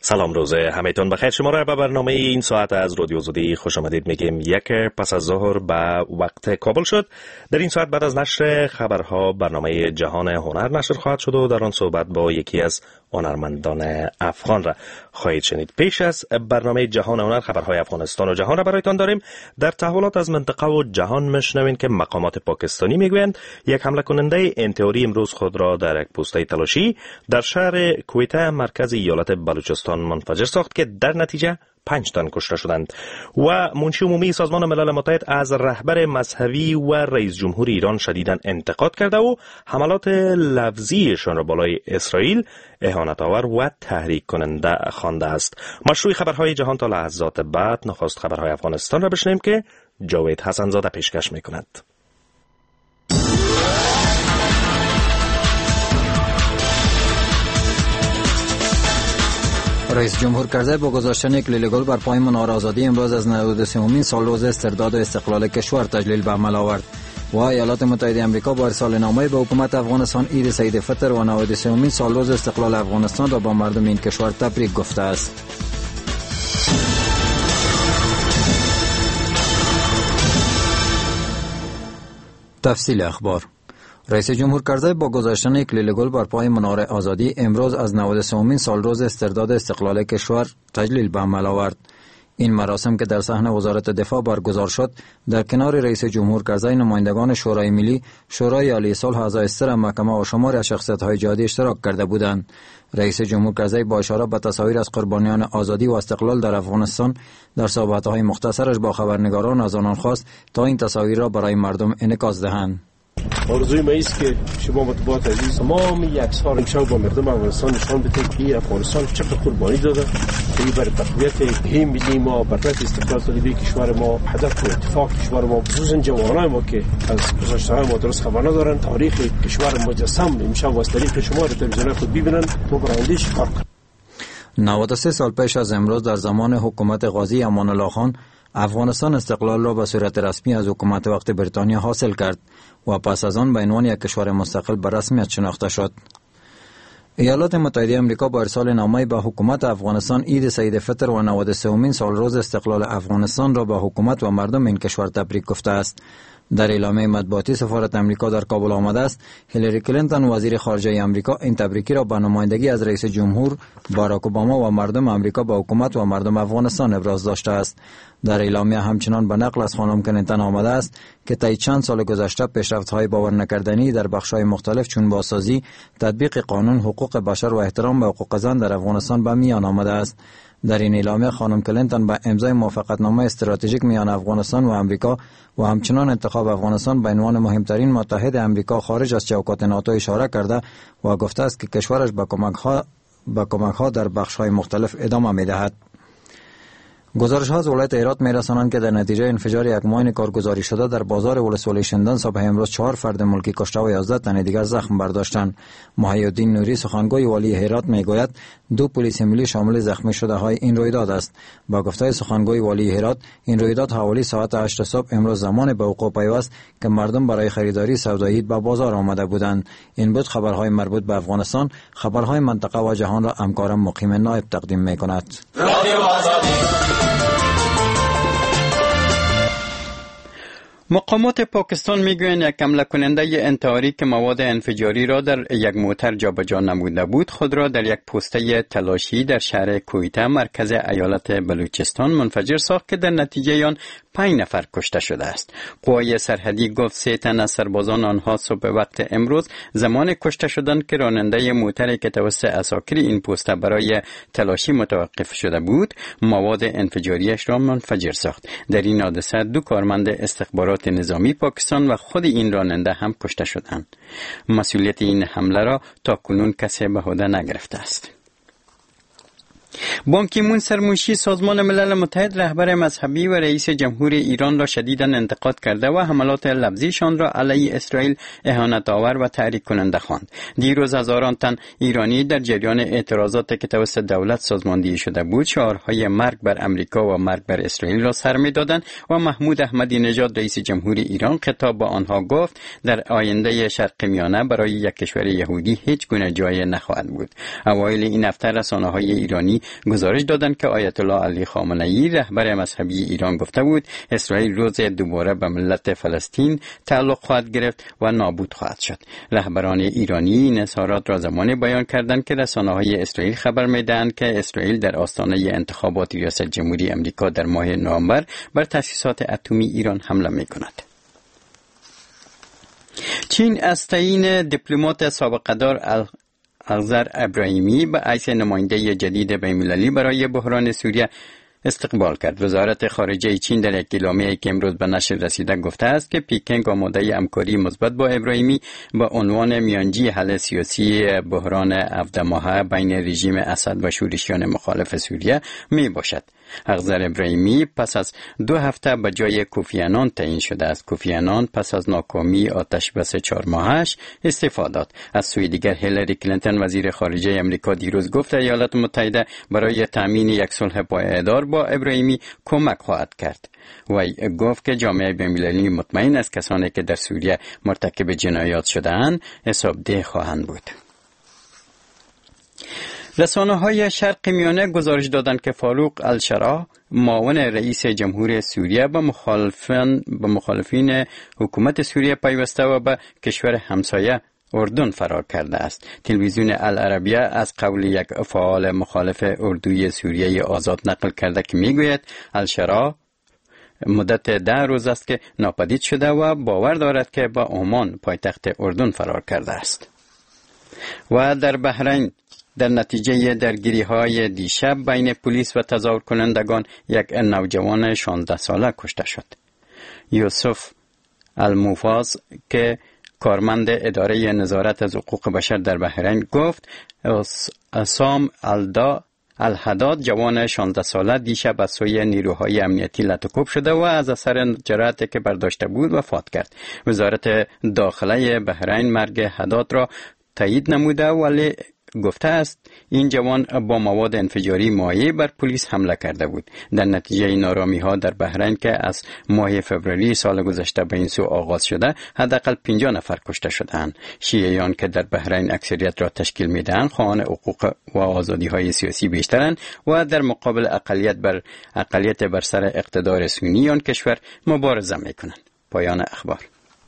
سلام روز همه‌تون بخیر. شما را به برنامه این ساعت از رادیو آزادی خوش آمدید میگیم. یک پس از ظهر به وقت کابل شد. در این ساعت بعد از نشر خبرها برنامه جهان هنر نشر خواهد شد و در آن صحبت با یکی از هنرمندان افغان را خواهید شنید. پیش از برنامه جهان هنر خبرهای افغانستان و جهان را برایتان داریم. در تحولات از منطقه و جهان میشنوین که مقامات پاکستانی میگویند یک حمله کننده انتحاری امروز خود را در یک پوسته تلاشی در شهر کویته مرکز ایالت بلوچستان منفجر ساخت که در نتیجه 5 تن کشته شدند. و منشی عمومی سازمان ملل متحد از رهبر مذهبی و رئیس جمهور ایران شدیداً انتقاد کرده و حملات لفظیشان را بالای اسرائیل اهانت‌آور و تحریک کننده خوانده است. مشروع خبرهای جهان تا لحظات بعد نخست خبرهای افغانستان را بشنویم که جاوید حسن‌زاده پیشکش می‌کند. رئیس جمهور کرزی با گذاشتن یک لیل گل بر پای منار آزادی امروز از 93مین سالروز استرداد و استقلال کشور تجلیل به عمل آورد و ایالات متحده آمریکا با ارسال نامه به حکومت افغانستان عید سعید فطر و 93مین سالروز استقلال افغانستان را با مردم این کشور تبریک گفته است. تفصیل اخبار. رئیس جمهور کرزی با گذاشتن یک لیل گل بر پای منار آزادی امروز از 93مین سالروز استرداد استقلال کشور تجلیل به عمل آورد. این مراسم که در صحن وزارت دفاع برگزار شد در کنار رئیس جمهور کرزی نمایندگان شورای ملی، شورای عالی صلح اعضای سر محکمه و شماری از شخصیت‌های جهادی اشتراک کرده بودند. رئیس جمهور کرزی با اشاره به تصاویر از قربانیان آزادی و استقلال در افغانستان در صحبت‌های مختصرش با خبرنگاران از آنان خواست تا این تصاویر را برای مردم انعکاس دهند. آرزوی ما است که شما مطبوعات عزیز تمام یک سال امشب با مردم افغانستان نشان بدهید که افغانستان چقدر قربانی داده که برای تقویت هم ملی ما، برای استقلال طلبی کشور ما، هدف و اتفاق کشور ما، خصوصا جوانای ما که از گذشته‌های ما درست خبر ندارن، تاریخ کشور مجسم امشب از طریق شما در تلویزیون خود ببینن و برندش کار کنن. 93 سال پیش از امروز در زمان حکومت قاضی امان الله خان افغانستان استقلال را به صورت رسمی از حکومت وقت بریتانیا حاصل کرد و پس از آن به عنوان یک کشور مستقل به رسمیت شناخته شد. ایالات متحده آمریکا با ارسال نامه‌ای به حکومت افغانستان عید سعید فطر و 93مین سالروز استقلال افغانستان را به حکومت و مردم این کشور تبریک گفته است. در اعلامیه مطبوعاتی سفارت آمریکا در کابل آمده است هیلاری کلینتون وزیر خارجه آمریکا این تبریکی را به نمایندگی از رئیس جمهور باراک اوباما و مردم آمریکا به حکومت و مردم افغانستان ابراز داشته است. در اعلامیه همچنان به نقل از خانم کلینتون آمده است که طی چند سال گذشته پیشرفت‌های باور نکردنی در بخش‌های مختلف چون بازسازی، تطبیق قانون، حقوق بشر و احترام به حقوق زن در افغانستان به میان آمده است. در این اعلامیه خانم کلینتون به امضای موافقتنامه استراتژیک میان افغانستان و آمریکا و همچنان انتخاب افغانستان به عنوان مهمترین متحد آمریکا خارج از چوکات ناتو اشاره کرده و گفته است که کشورش به کمک‌ها در بخش‌های مختلف ادامه می‌دهد. گزارش‌ها از ولایت هرات می‌رسانند که در نتیجه انفجار یک ماین کارگزاری شده در بازار ولسوالی شندان صبح امروز 4 فرد ملکی کشته و 11 تن دیگر زخم برداشتند. محی‌الدین نوری سخنگوی والی هرات میگوید 2 پلیس ملی شامل زخمی شده‌های این رویداد است. با گفته سخنگوی والی هرات این رویداد حوالی ساعت 8 صبح امروز زمان به وقوع پیوست که مردم برای خریداری سودایی به بازار آمده بودند. این بود خبرهای مربوط به افغانستان. خبرهای منطقه و جهان را همکارم مقیم نایب تقدیم می‌کند. مقامات پاکستان میگویند یک حمله کننده انتحاری که مواد انفجاری را در یک موتر جابجا نموده بود خود را در یک پوسته تلاشی در شهر کویته مرکز ایالت بلوچستان منفجر ساخت که در نتیجه آن 5 نفر کشته شده است. قوای سرحدی گفت 3 تن از سربازان آنها صبح وقت امروز زمان کشته شدند که راننده موتری که توسط عساکر این پوسته برای تلاشی متوقف شده بود مواد انفجاریش را منفجر ساخت. در این حادثه 2 کارمند استخبارات نظامی پاکستان و خود این راننده هم کشته شدند. مسئولیت این حمله را تا کنون کسی به عهده نگرفته است. بان کی مون سرمنشی سازمان ملل متحد رهبر مذهبی و رئیس جمهور ایران را شدیداً انتقاد کرده و حملات لفظیشان را علیه اسرائیل اهانت‌آور و تحریک کننده خواند. دیروز هزاران تن ایرانی در جریان اعتراضاتی که توسط دولت سازماندهی شده بود شعارهای مرگ بر امریکا و مرگ بر اسرائیل را سر می‌دادند و محمود احمدی نژاد رئیس جمهور ایران خطاب به آنها گفت در آینده شرق میانه برای یک کشور یهودی هیچ گونه جای نخواهد بود. اوایل این هفته رسانه‌های ایرانی ایرانی گزارش دادند که آیت الله علی خامنه‌ای رهبر مذهبی ایران گفته بود اسرائیل روز دوباره به ملت فلسطین تعلق خواهد گرفت و نابود خواهد شد. رهبران ایرانی این اظهارات را زمانی بیان کردند که رسانه‌های اسرائیل خبر می‌دهند که اسرائیل در آستانه انتخابات ریاست جمهوری امریکا در ماه نوامبر بر تأسیسات اتمی ایران حمله می‌کند. چین از تعیین دیپلمات سابقه‌دار اخضر ابراهیمی به حیث نماینده جدید بین‌المللی برای بحران سوریه استقبال کرد. وزارت خارجه چین در یک اعلامیه‌ای که امروز به نشر رسیده گفته است که پکین آماده همکاری مثبت با ابراهیمی به عنوان میانجی حل سیاسی بحران 17 ماهه بین رژیم اسد و شورشیان مخالف سوریه می باشد. اخضر ابراهیمی پس از 2 هفته به جای کوفی عنان تعیین شده است. کوفی عنان پس از ناکامی آتش بس 4 ماهش استعفا داد. از سوی دیگر هیلاری کلینتون وزیر خارجه امریکا دیروز گفت ایالات متحده برای تامین یک صلح پایدار با ابراهیمی کمک خواهد کرد. وی گفت که جامعه بین‌المللی مطمئن است کسانی که در سوریه مرتکب جنایات شده‌اند حسابدهی خواهند بود. رسانه‌های شرق میانه گزارش دادند که فاروق الشراح معاون رئیس جمهور سوریه به مخالفین حکومت سوریه پیوسته و به کشور همسایه اردن فرار کرده است. تلویزیون العربیه از قول یک فعال مخالف اردوی سوریه آزاد نقل کرده که میگوید الشراح مدت 10 روز است که ناپدید شده و باور دارد که به عمان پایتخت اردن فرار کرده است. و در بحرین در نتیجه درگیری‌های دیشب بین پلیس و تظاهر کنندگان یک نوجوان 16 ساله کشته شد. یوسف الموفاز که کارمند اداره نظارت از حقوق بشر در بحرین گفت اسام الحداد جوان 16 ساله دیشب از سوی نیروهای امنیتی لطوکوب شده و از اثر جراحتی که برداشته بود وفات کرد. وزارت داخله بحرین مرگ حداد را تایید نموده ولی گفته است این جوان با مواد انفجاری مایع بر پلیس حمله کرده بود. در نتیجه نارامی ها در بحرین که از ماه فوریه سال گذشته به این سو آغاز شده حداقل 50 نفر کشته شدند. شیعیان که در بحرین اکثریت را تشکیل میدهند خواهان حقوق و آزادی های سیاسی بیشترند و در مقابل اقلیت بر سر اقتدار سنی آن کشور مبارزه میکنند. پایان اخبار.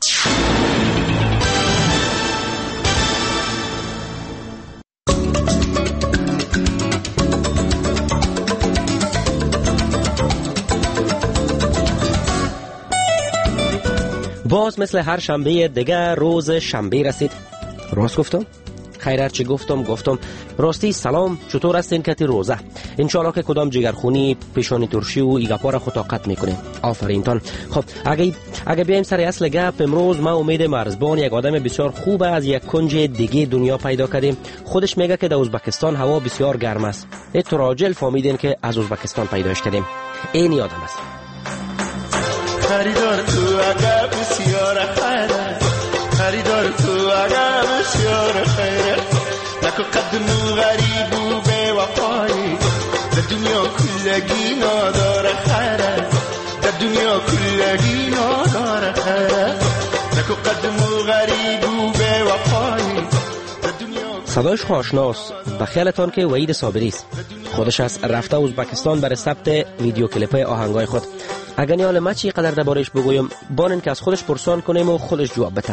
باز مثل هر شنبه دیگه روز شنبه رسید. راست گفتم؟ خیر هرچی گفتم. راستی سلام، چطور هستین کتی روزه؟ انشالله که کدام جگرخونی پیشانی ترشی و ایگاپا را خطاقت میکنه. آفرین تان. خب اگه بیایم سر اصل گپ، امروز ما امید مرزبان یک آدم بسیار خوب از یک کنج دیگه دنیا پیدا کردیم. خودش میگه که در ازبکستان هوا بسیار گرم است. تو راجل فهمیدین که از ازبکستان پیداش کردیم. این آدم است. خریدار تو عقب بسیار خیره، خریدار تو عقب بسیار خیره، نکو قدمو غریب و به وفایی، در دنیا کلگی ناداره خیره، در دنیا کلگی ناداره خیره، نکو قدمو غریب و به وفایی. صدایش آشناست. به خیالتان که وحید صابری است. خودش از رفته ازبکستان برای ثبت ویدیو کلیپ آهنگای خود. اگر نیال ما چی قدر دربارش بگویم، بانن که از خودش پرسان کنیم و خودش جواب بده.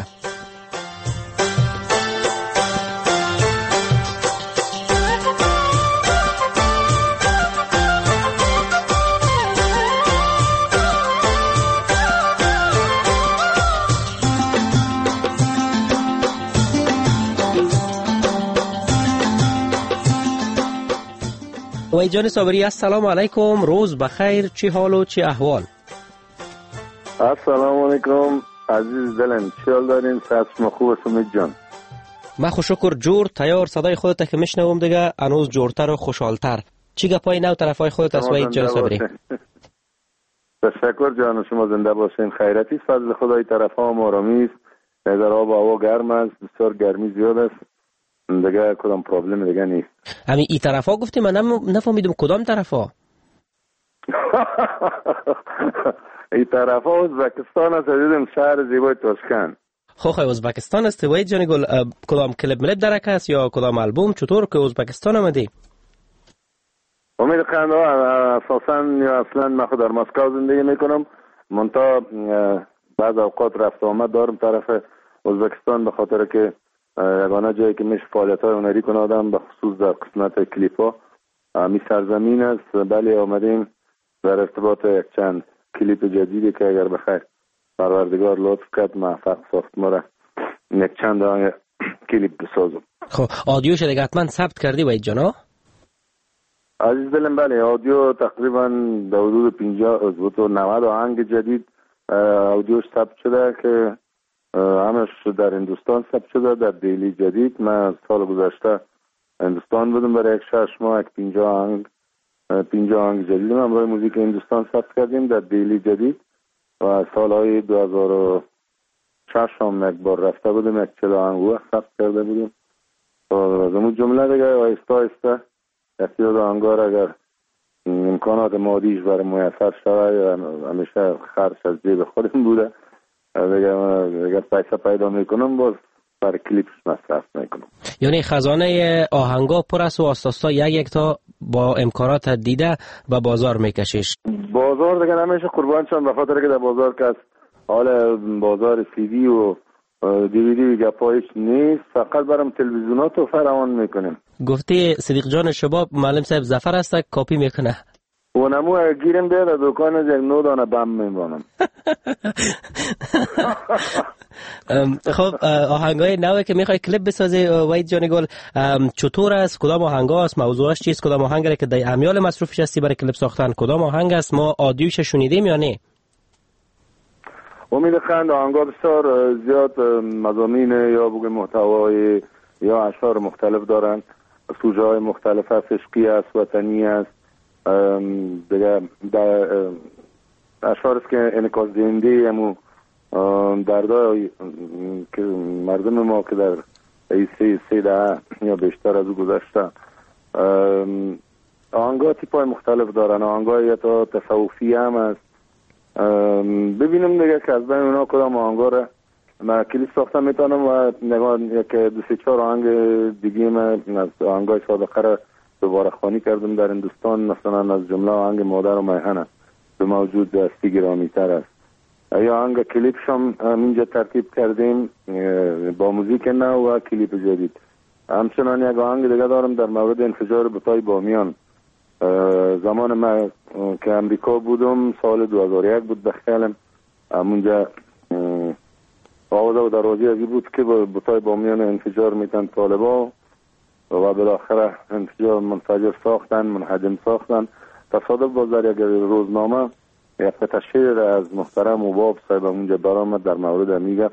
وحید جان صابری، السلام علیکم. روز بخیر، چی حال و چی احوال؟ السلام علیکم عزیز دلم، چی حال دارین؟ صحت خوب است امید جان؟ ما خوشکر جور تیار. صدای خودت که میشنوم دیگه هنوز جورتر و خوشحالتر. چی گپای نو طرفای خودت از وحید جان صابری؟ تشکر جان، شما زنده باشین. خیرتی فضل خدای طرفا هم آرامی است. نظر آب هوا گرم است، بسیار گرمی زیاد است دیگه، کدام پرابلم دیگه نیست. همین این طرفا گفتی، من نفهمیدم کدام طرفا. این طرفا ازبکستان است، دیدم شهر زیبای تاشکند. خو ازبکستان است وحید جان گل. کدام کلیپ ملپ درک است یا کدام البوم؟ چطور که ازبکستان آمدی؟ امید قندها اساسا یا اصلا من خود در مسکو زندگی میکنم، منتها بعض اوقات رفت آمد دارم طرف ازبکستان، به خاطر که یگانه جایی که میشه فعالیت های هنری کنه آدم، به خصوص در قسمت کلیپ ها می سرزمین است. بله آمدیم در ارتباط یک چند کلیپ جدیدی که اگر بخیر پروردگار لطف کرد موفق ساخت ما را یک چند کلیپ بسازم. خب آدیوش دیگه حتما ثبت کردی وحید جان؟ عزیز دلم بله، آدیو تقریبا در حدود 90 آهنگ جدید آدیوش ثبت شده که همش در هندوستان ثبت شده، در دهلی جدید. من سال گذشته هندوستان بودم برای یک 6 ماه، یک 50 آهنگ جدید من برای موزیک هندوستان ثبت کردیم در دهلی جدید و سالهای 2006 هم یک بار رفته بودم، یک 40 آهنگ ثبت کرده بودیم. از اون جمله دیگه آهسته آهسته یکی دو آهنگار اگر امکانات مادیش برای میسر شود، همیشه خرج از جیب خودم بوده، اگر پیسه پیدا میکنم باز برای کلیپش مصرف میکنم. یعنی خزانه آهنگا پر است و آستاستا یک تا با امکانات دیده و بازار میکشیش. بازار دیگه نمیشه قربان شم، به خاطر که در بازار که از حال بازار سی دی و دیویدی و گپایش نیست، فقط برام تلویزیونات رو فراوان میکنیم. گفتی صدیق جان شباب معلم صاحب ظفر است کاپی میکنه. اونمو اگر گیرم بیاد از دکان از یک 9 دانه بم میبانم. خب آهنگای نوی که میخوای کلیپ بسازی وحید جان گل چطور است؟ کدام آهنگ است؟ موضوعش چیست؟ کدام آهنگی که در امیال مصروفش هستی برای کلیپ ساختن؟ کدام آهنگ است؟ ما آدیوش شنیدیم یا نه؟ امید خند آهنگا بسیار زیاد مضامین یا بگه محتوای یا اشعار مختلف دارند، سوژه های مختلف است، عشقی است، وطنی است، دیگه اشعار است که انعکاس دهنده همو دردای که مردم ما که در سه دهه یا بیشتر از او گذشته. آهنگا تیپای مختلف دارن، آهنگا یا تا تصوفی هم است. ببینم دیگه که از بین اونا کدام آهنگا را من کلیپ ساختم میتونم و نگاه یک 2-4 آهنگ دیگه من از آهنگای سابقه را دوباره خوانی کردم در هندوستان، مثلا از جمله آهنگ مادر و میهنه به موجود دستی گرامی تر است. یا آهنگ کلیپش هم اینجا ترتیب کردیم با موزیک نو و کلیپ جدید. همچنان یک آهنگ دیگه دارم در مورد انفجار بتای بامیان. زمان من که امریکا بودم سال 2001 بود به خیالم، همونجا آوازه و دروازی ازی بود که بتای بامیان انفجار میتن طالبا و بالاخره منفجر ساختن، منهدم ساختن. تصادف باز در یک روزنامه یک قطعه شعر از محترم مباب صاحب اونجا برآمد در مورد میگه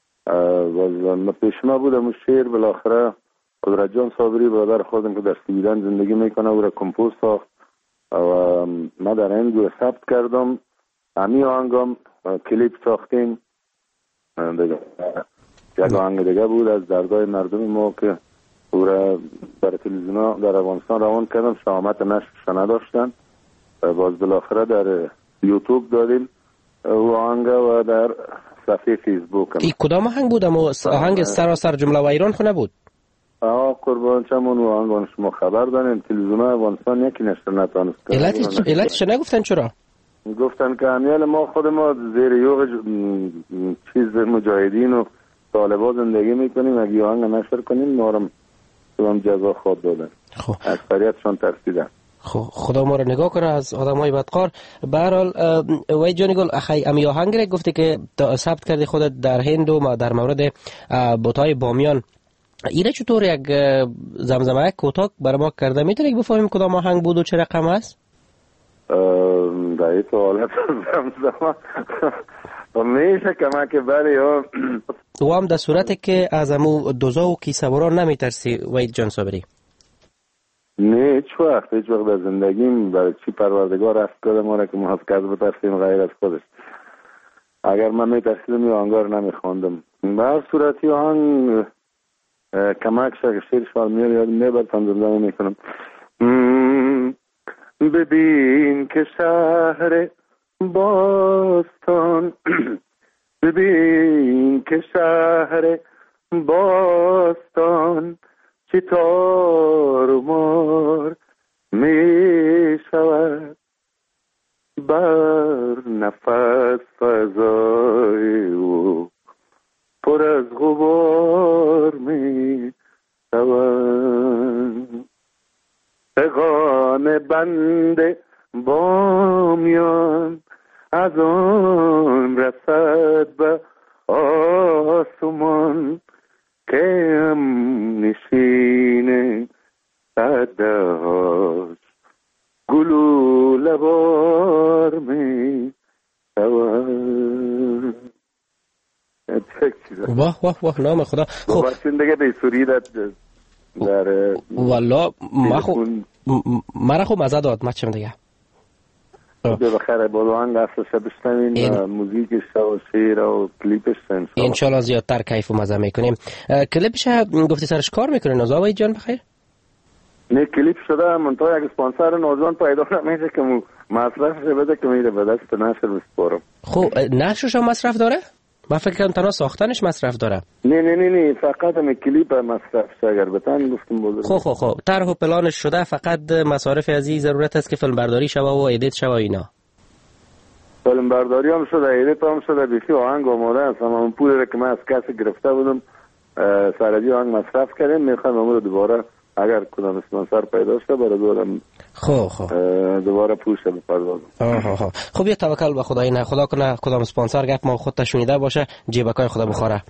و پیش ما بودم اون شعر بالاخره قدرت جان صابری برادر خودم که در سویدن زندگی میکنه او را کمپوز ساخت و ما در این گوه ثبت کردم. همی آهنگم کلیپ ساختیم دیگه. یک آهنگ دیگه بود از دردای مردم ما که او را در تلویزیون در افغانستان روان کردم، شهامت نشرش نداشتن، باز بالاخره در یوتیوب دادیم او آهنگ و در صفحه فیسبوک. این کدام آهنگ بود؟ اما آهنگ سراسر جمله و ایران خونه بود؟ قربان چمون و آهنگان شما خبر دارین تلویزیون افغانستان یکی نشر نتانست کنه. علتش نگفتن چرا؟ گفتن که امیال ما خود ما زیر یوغ چیز مجاهدین و طالبا زندگی میکنیم، اگه آهنگ نشر کنیم ما رو هم جزا خود دادن. اکثریتشان ترسیدن. خدا ما رو نگاه کنه از آدمای بدقار. به هر حال وحید جان گل اخی امی آهنگ را گفتی که ثبت کردی خودت در هند و در مورد بتای بامیان، ایره چطور یک زمزمه کوتاه برای ما کرده میتونی بفهمیم کدام آهنگ بود و چه رقم است؟ در این حالت زمزمه میشه کمک بله یا و هم در صورتی که از امو دوزا و کیسواران نمیترسی وحید جان صابری؟ نه هیچ وقت در زندگیم برای چی پروردگار رفت کرده ما را که ما از کس بترسیم غیر از خودش. اگر من میترسیدم یا آهنگار نمیخواندم. به هر صورتی آهنگ کمک شد شیرش فال میاد یاد میبرتم زندگی میکنم. ببین که شهر باستان ببین که شهر باستان چی تار و مار می بر نفس فضای او پر از غبار می شود. پیغام بند بامیان از آن رسد به آسمان که هم نشین صدهاش گلو لبار می شود. واه واه واه نام خدا. خب بچین دیگه به سوری در والا مرا خوب مزه داد. ما چم دیگه بخیر بلوانگ اصلش بشنوین و موزیکش و شعر و کلیپش انشالله زیادتر کیف و مزه میکنیم. کلیپش گفتی سرش کار میکنین از آقای جان بخیر؟ نه کلیپ شده منطقه یک اسپانسر نوجوان پیدا نمیشه که مصرفش بده که میره به دست نشر بسپارم. خب نشرش هم مصرف داره؟ من فکر کنم تنها ساختنش مصرف داره. نه فقط هم کلیپ مصرف اگر بتن گفتم بوده. خب طرح و پلانش شده، فقط مصارف از این ضرورت است که فیلم برداری شوه و ادیت شوه اینا. فیلم برداری هم شده، ادیت هم شده، بیخی آهنگ آماده است. اون پولی که من از کسی گرفته بودم سرجی آهنگ مصرف کردیم، میخوام امروز دوباره اگر کدام اسپانسر پیدا شده برای دورم دوباره پوش بپردازم. خب یه توکل به خدای، نه خدا کنه کدام اسپانسر گپ ما خودت شنیده باشه جیبکای خدا بخوره.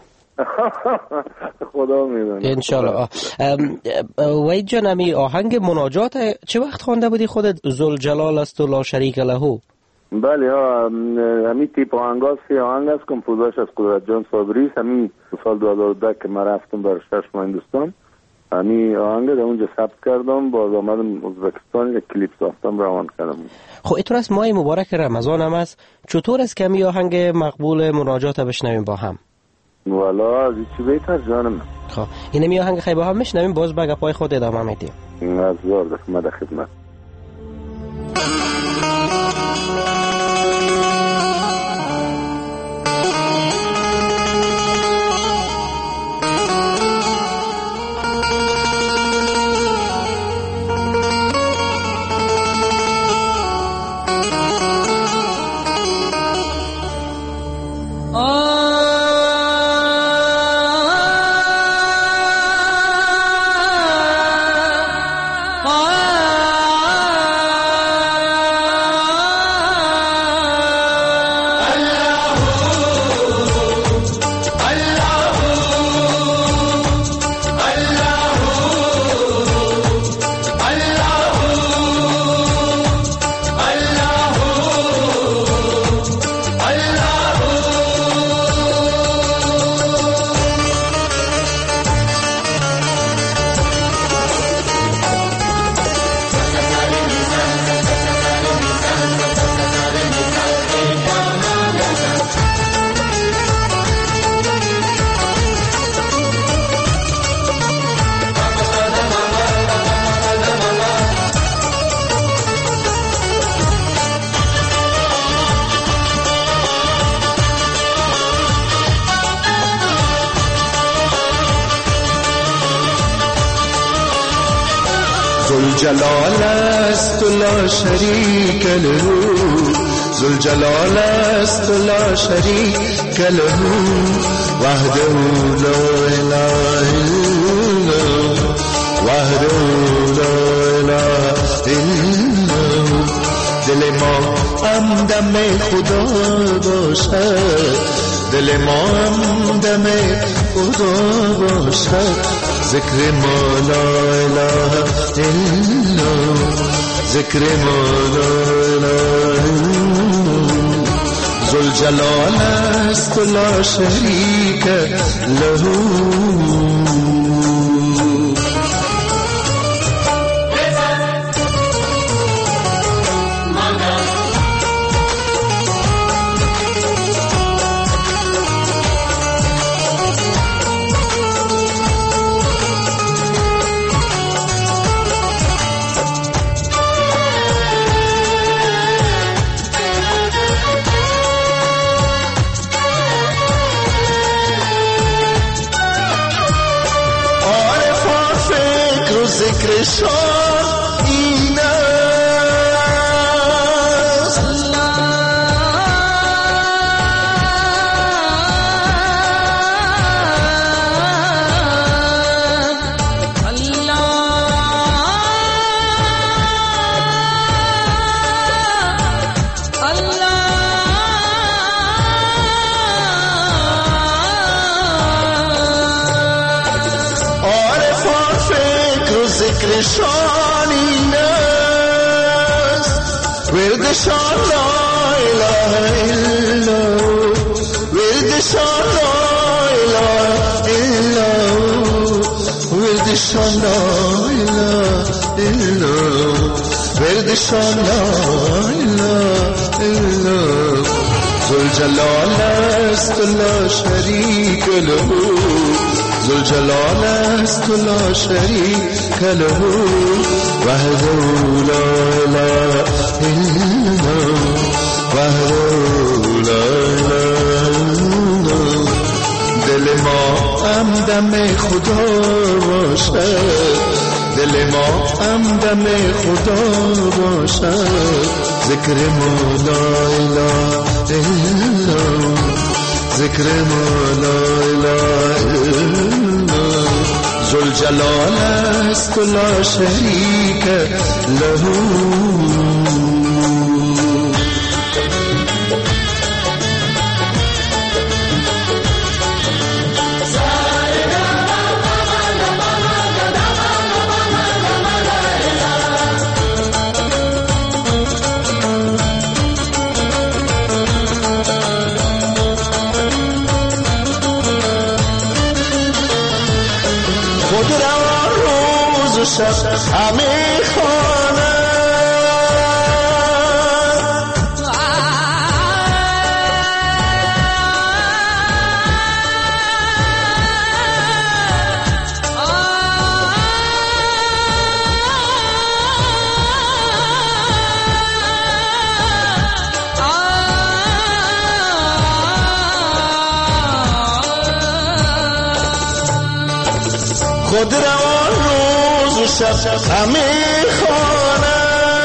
خدا میدونه انشالله. وید جان امی آهنگ مناجات چه وقت خوانده بودی خودت؟ ذوالجلال است و لا شریک له. بله همین تیپ آهنگ است کمپوزش از قدرت جان صابری. همین سال 2010 که من رفتم بر 6 ماه هندوستان، همین آهنگ در اونجا ثبت کردم، باز آمدم ازبکستان یک کلیپ ساختم روان کردم. خب اینطور است ماه مبارک رمضان هم است، چطور است که همین آهنگ مقبول مناجات بشنویم با هم؟ والا از چی بهتر جانم. خب این می آهنگ خیلی با هم میشنویم، باز به گپای خود ادامه میدیم. از زار در خدمت. ذوالجلال است و لا شریک له، ذوالجلال است و لا شریک له، وحده لا اله الا وحده لا اله الا. دل ما هم دم خدا باشد، دل ما هم دم خدا باشد. ذکر ما لا اله الا، ذکر ما لا اله الا. ذوالجلال است و لا شریک له. ذکرشان این است، ذکرشان این است وردشان لا اله الا وردشان لا اله الا وردشان لا اله الا وردشان لا اله الا ذوالجلال است لا شریک له ذوالجلال است لا شریک له وحده لا اله الا وحده لا اله الا دل ما هم دم خدا باشد دل ما هم دم خدا باشد ذکر ما لا اله الا ذکر ما لا اله الا ذوالجلال است لا شریک له همه خانه خود روان روز و شب همه خانه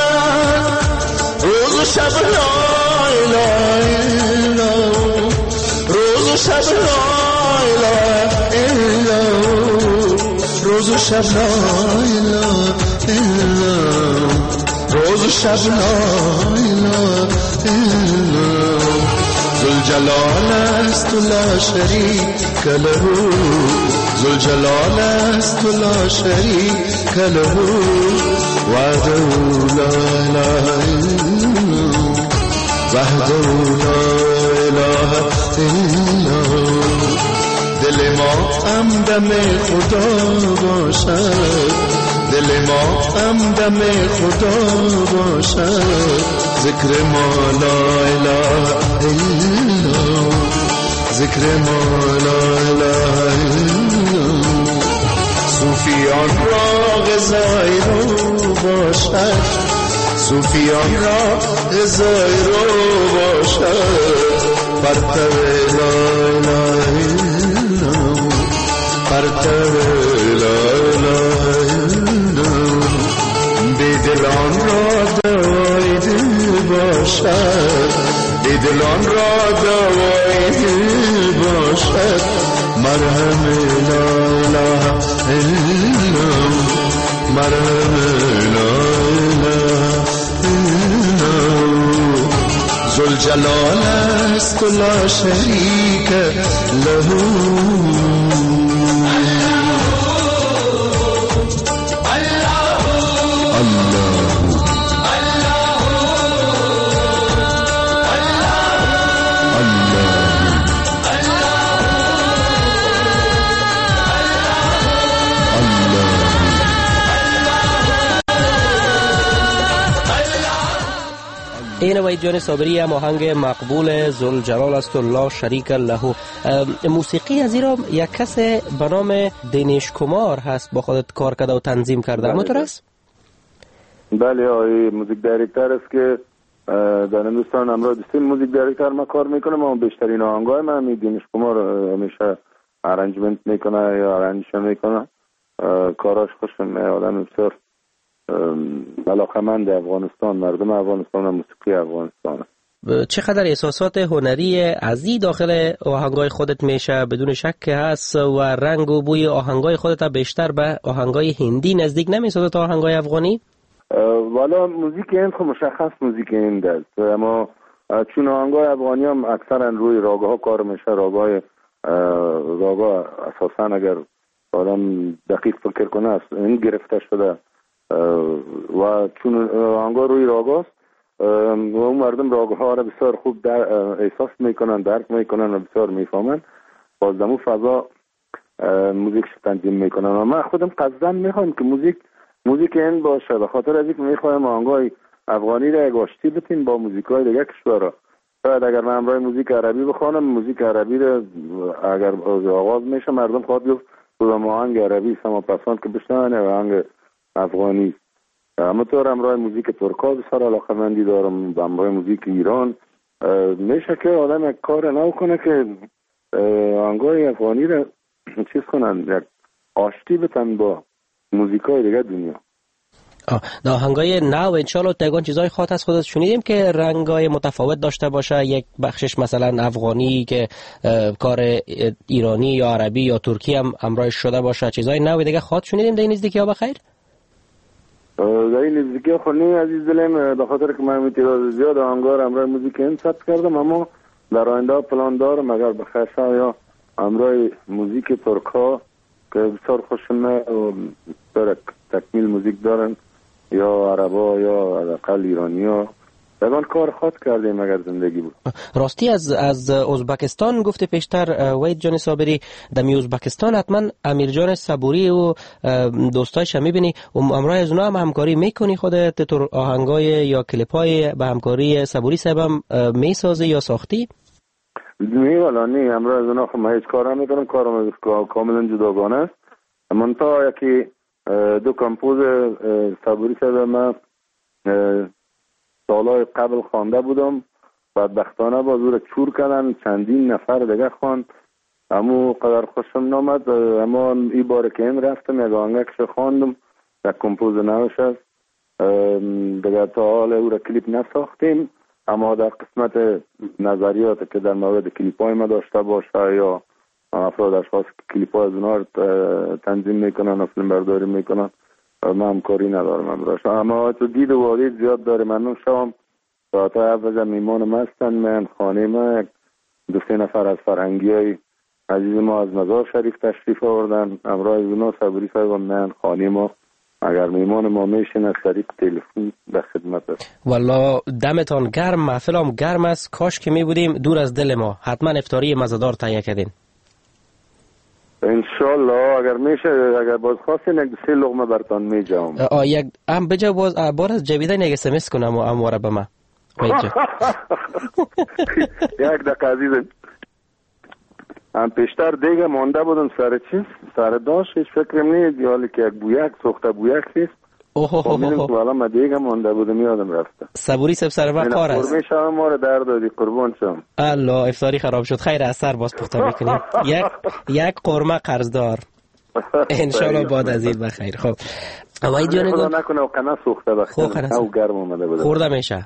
روز و شب لا اله الا روز و شب لا اله الا روز و شب لا اله الا روز و شب لا اله الا ذوالجلال است لا شریک له ذوالجلال است لا شریک له وحده لا اله الا وحده لا اله الا دل ما هم دم خدا باشد دل ما هم دم خدا باشد ذکر ما لا اله الا ذکر ما لا اله الا صوفیان را غذای رو باشد صوفیان را غذای رو باشد پرتو لا اله الا پرتو لا اله الا بیدلان را دوای دل باشد بیدلان را دوای دل باشد مرهم لا اله الا مرهم لا اله الا ذوالجلال است لا شریک له این وحید جان صابری هم آهنگ مقبول ذوالجلال است لا شریک له. موسیقی از ایران یک کس به نام دینش کمار هست با خودت کار کرده و تنظیم کرده، همونطور است؟ بله آقای موزیک دایرکتور است که در هندوستان امروز سیم موزیک دایرکتور ما کار میکنم و بیشترین آهنگای من دینش کمار همیشه ارنجمنت میکنه یا ارنجش میکنه. کاراش خوشم، آدم بسیار علاقه‌مند افغانستان، مردم افغانستان و موسیقی افغانستان. چقدر احساسات هنری عزیز داخل آهنگای خودت میشه؟ بدون شک هست و رنگ و بوی آهنگای خودت بیشتر به آهنگای هندی نزدیک نمیسازه تا آهنگای افغانی؟ والا موزیک هند خب مشخص موزیک هند است، اما چون آهنگای افغانی هم اکثرا روی راگ‌ها کار میشه. راگ‌ها اساساً اگر آدم دقیق فکر کنه است این گرفته شده و چون آنگاه روی راگاست و اون مردم راگها را بسیار خوب احساس میکنن، درک میکنن و بسیار میفهمن، باز دمو فضا موزیک تنظیم میکنن. و من خودم قصدن میخوام که موزیک این باشه، به خاطر از اینکه میخوایم آهنگای افغانی را یک آشتی بتیم با موزیکای دیگه کشورها. شاید اگر من همراه موزیک عربی بخوانم، موزیک عربی را اگر آغاز میشه مردم خواهد گفت کدام آهنگ عربی سما پسند که بشنون یا آهنگ افغانی. همونطور همراه موزیک ترکا بسیار علاقه‌مندی دارم، همراه موزیک ایران. میشه که آدم یک کار نو کنه که آهنگای افغانی را چیز کنن، یک آشتی بتن با موزیکای دیگه دنیا. در آهنگای نو انشالله تگان چیزای خاص از خودت شنیدیم که رنگای متفاوت داشته باشه، یک بخشش مثلا افغانی که کار ایرانی یا عربی یا ترکی هم همراهش شده باشه، چیزای نو دیگه خاص شنیدیم در این نزدیکی ها بخیر؟ در این نزدیکی ها خونی عزیز دلم، به خاطر که من تعداد زیاد آهنگار همراه موزیک این ثبت کردم، اما در آینده پلان دارم اگر بخیر شد یا همراه موزیک ترکا که بسیار خوشمه و در تکمیل موزیک دارن یا عربا یا حداقل ایرانیا دگان کار خاص کردیم اگر زندگی بود. راستی از ازبکستان گفته پیشتر وحید جان صابری، دمی ازبکستان حتما امیر جان صبوری و دوستایش هم میبینی و امرای از اونا هم همکاری میکنی؟ خودت تو آهنگای یا کلیپای به همکاری صبوری صاحب هم میسازی یا ساختی؟ نه والا نه، امرای از اونا خب هیچ کار نمیکنم، کارم کاملا جداگانه است. من تا یکی دو کمپوز صبوری صاحب من سالهای قبل خوانده بودم، بدبختانه با زور چور کردن چندین نفر دیگه خواند، اما قدر خوشم نامد. اما این بار که این رفتم یک آهنگش خواندم، یک کمپوز نوش است دیگه، تا حال او را کلیپ نساختیم، اما در قسمت نظریات که در مورد کلیپ های ما داشته باشه یا افراد اشخاص کلیپ های از اونها تنظیم میکنن و فیلم برداری میکنن من همکاری ندارم امراش. اما تو دید و وادید زیاد داره. ممنون شوم تا اول میمان ما هستن، من خانه ما یک دو سه نفر از فرهنگی های عزیز ما از مزار شریف تشریف آوردن، امراه از اونا صبوری صاحب و من خانه ما اگر میمان ما میشین از طریق تلفن به خدمت است. والله دمتان گرم، محفلم گرم است، کاش که می بودیم دور از دل ما. حتما افطاری مزه‌دار تهیه کردین انشالله. اگر میشه اگر باز خواستین یک سه لقمه برتان میجام. یک هم بجا باز بار از جویدن یک اسمس کنم و امواره به من یک دقیقه عزیزم، هم پیشتر دیگه مانده بودم سر چیز سر داشت، هیچ فکرم نیست حالی که یک بویک سوخته بویک نیست میدونم که حالا ما دیگه مانده بودم یادم رفته. صبوری سب سر وقت کار است. قربه شما ما رو در دادی قربان شم. الله افطاری خراب شد، خیر از سر باز پخته میکنیم. یک قرمه قرضدار انشالله بعد از این بخیر. خب وای جان خدا نکنه و قنا سوخته بخیر او گرم اومده بود خورده میشه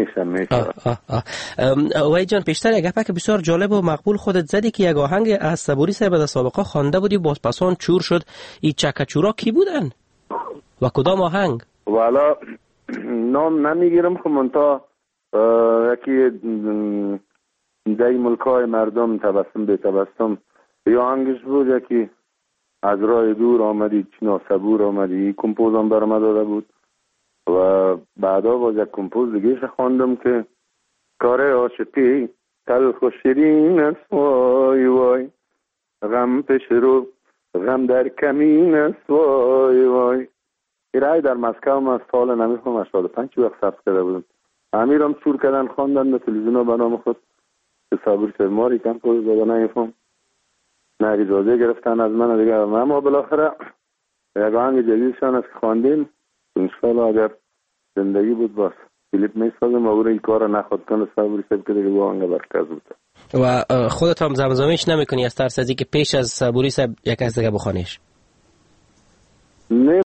وای جان پیشتر یک گپه که بسیار جالب و مقبول خودت زدی که یک آهنگ از صبوری صاحب در سابقه خوانده بودی باز پسان چور شد. این چکچورا کی بودن و کدام آهنگ؟ والا نام نمیگیرم خب منتا یکی دی ملکای مردم تبسم به تبسم یا آهنگش بود، یکی از راه دور آمدی چنا صبور آمدی کمپوزم برام داده بود و بعدا باز یک کمپوز دیگه خواندم که کار عاشقی تلخ و شیرین است وای وای، غم پیش رو غم در کمین است وای وای. ایرای در مسکو من سال نمیخوام 85 وقت ثبت کرده بودم، امیرم چور کردن خواندن به تلویزیون به نام خود که صبوری صاحب ماری کمپوز داده نمیفهم نه اجازه گرفتن از من دیگه. اما بالاخره یک آهنگ جدیدشان است که خواندیم، انشالله اگر زندگی بود باز کلیپ میسازم و او این کار نخواد کنه صبوری صاحب که دیگه با آهنگ برکز بود. و خودت هم زمزمه‌اش نمیکنی از ترس از اینکه پیش از صبوری صاحب یک از دیگه بخوانیش؟ نه